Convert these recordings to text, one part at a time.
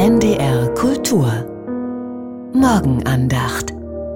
NDR Kultur Morgenandacht.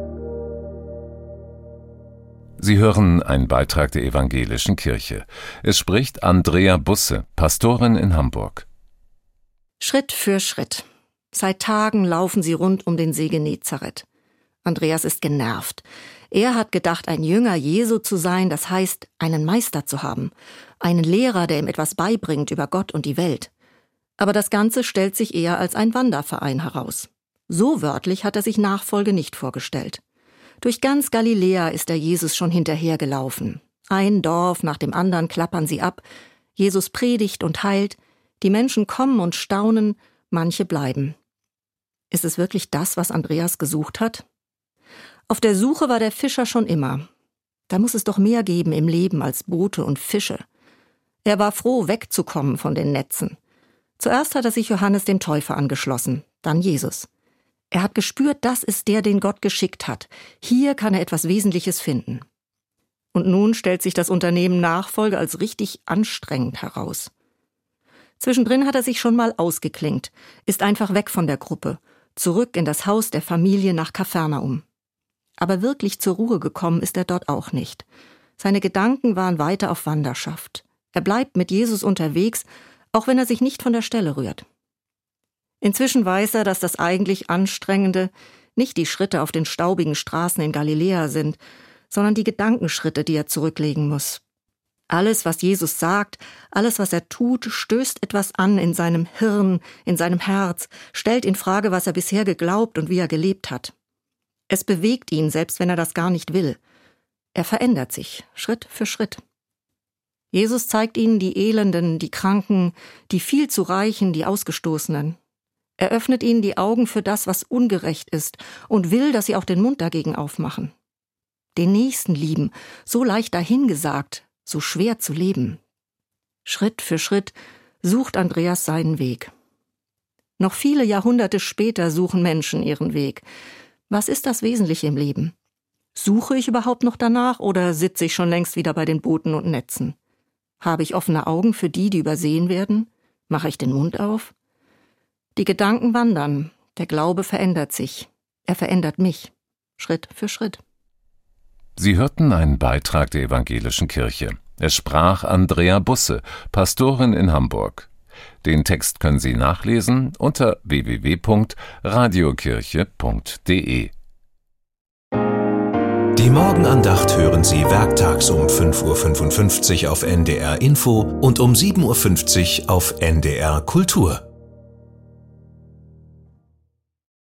Sie hören einen Beitrag der Evangelischen Kirche. Es spricht Andrea Busse, Pastorin in Hamburg. Schritt für Schritt. Seit Tagen laufen sie rund um den See Genezareth. Andreas ist genervt. Er hat gedacht, ein Jünger Jesu zu sein, das heißt, einen Meister zu haben. Einen Lehrer, der ihm etwas beibringt über Gott und die Welt. Aber das Ganze stellt sich eher als ein Wanderverein heraus. So wörtlich hat er sich Nachfolge nicht vorgestellt. Durch ganz Galiläa ist er Jesus schon hinterhergelaufen. Ein Dorf nach dem anderen klappern sie ab. Jesus predigt und heilt. Die Menschen kommen und staunen, manche bleiben. Ist es wirklich das, was Andreas gesucht hat? Auf der Suche war der Fischer schon immer. Da muss es doch mehr geben im Leben als Boote und Fische. Er war froh, wegzukommen von den Netzen. Zuerst hat er sich Johannes dem Täufer angeschlossen, dann Jesus. Er hat gespürt, das ist der, den Gott geschickt hat. Hier kann er etwas Wesentliches finden. Und nun stellt sich das Unternehmen Nachfolge als richtig anstrengend heraus. Zwischendrin hat er sich schon mal ausgeklinkt, ist einfach weg von der Gruppe, zurück in das Haus der Familie nach Kapernaum. Aber wirklich zur Ruhe gekommen ist er dort auch nicht. Seine Gedanken waren weiter auf Wanderschaft. Er bleibt mit Jesus unterwegs, auch wenn er sich nicht von der Stelle rührt. Inzwischen weiß er, dass das eigentlich Anstrengende nicht die Schritte auf den staubigen Straßen in Galiläa sind, sondern die Gedankenschritte, die er zurücklegen muss. Alles, was Jesus sagt, alles, was er tut, stößt etwas an in seinem Hirn, in seinem Herz, stellt in Frage, was er bisher geglaubt und wie er gelebt hat. Es bewegt ihn, selbst wenn er das gar nicht will. Er verändert sich, Schritt für Schritt. Jesus zeigt ihnen die Elenden, die Kranken, die viel zu Reichen, die Ausgestoßenen. Er öffnet ihnen die Augen für das, was ungerecht ist und will, dass sie auch den Mund dagegen aufmachen. Den Nächsten lieben, so leicht dahingesagt, so schwer zu leben. Schritt für Schritt sucht Andreas seinen Weg. Noch viele Jahrhunderte später suchen Menschen ihren Weg. Was ist das Wesentliche im Leben? Suche ich überhaupt noch danach oder sitze ich schon längst wieder bei den Booten und Netzen? Habe ich offene Augen für die, die übersehen werden? Mache ich den Mund auf? Die Gedanken wandern, der Glaube verändert sich. Er verändert mich, Schritt für Schritt. Sie hörten einen Beitrag der Evangelischen Kirche. Es sprach Andrea Busse, Pastorin in Hamburg. Den Text können Sie nachlesen unter www.radiokirche.de. Die Morgenandacht hören Sie werktags um 5:55 Uhr auf NDR Info und um 7:50 Uhr auf NDR Kultur.